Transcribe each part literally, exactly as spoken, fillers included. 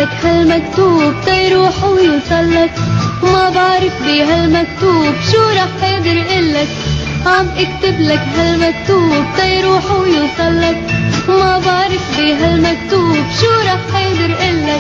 لك هالمكتوب تيروح ويوصلك، وما بعرف بهالمكتوب شو رح قادر قلك. عم اكتب لك هالمكتوب تيروح ويوصلك، وما بعرف بهالمكتوب شو رح قادر قلك.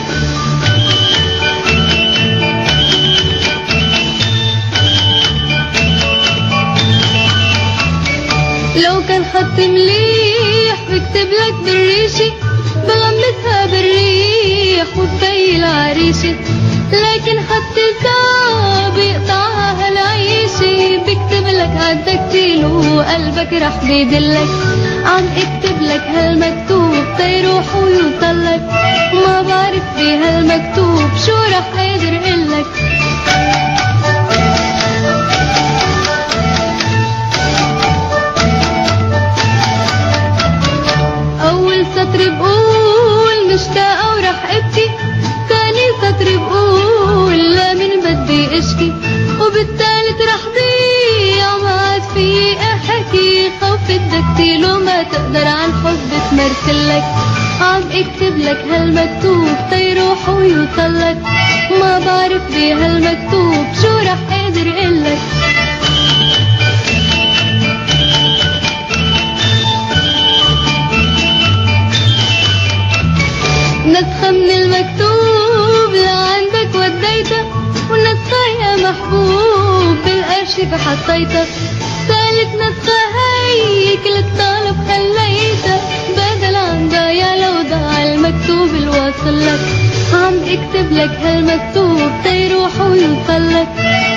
لو كان خط مليح بكتب لك بالريشة، بغمسها بالريح وبطي العريشة، لكن خط الصعب يقطعها هالعيشة. بكتب لك عالدكتيل وقلبك رح بيدلك. عم اكتب لك هالمكتوب تيروح ويوصلك، وما بعرف بهالمكتوب شو رح قادر قلك. سطر بقول مشتاقة ورح ابكي، ثاني سطر بقول لا من بدي اشكي، وبالثالث رح ضيع ما عاد في احكي. خوف الدكتيل وما تقدر عن حب تمرسلك. عم اكتب لك هالمكتوب تيروح ويوصلك، ما بعرف بهالمكتوب شو رح قادر قلك. نسخة من المكتوب لعندك وديتها، ونسخة يا محبوب بالأرشيف حطيتها. ثالث نسخة هي كل الطالب خليتها، بدل عن ضايع لو ضاع المكتوب الواصل لك. عم اكتب لك هالمكتوب تيروح ويوصلك،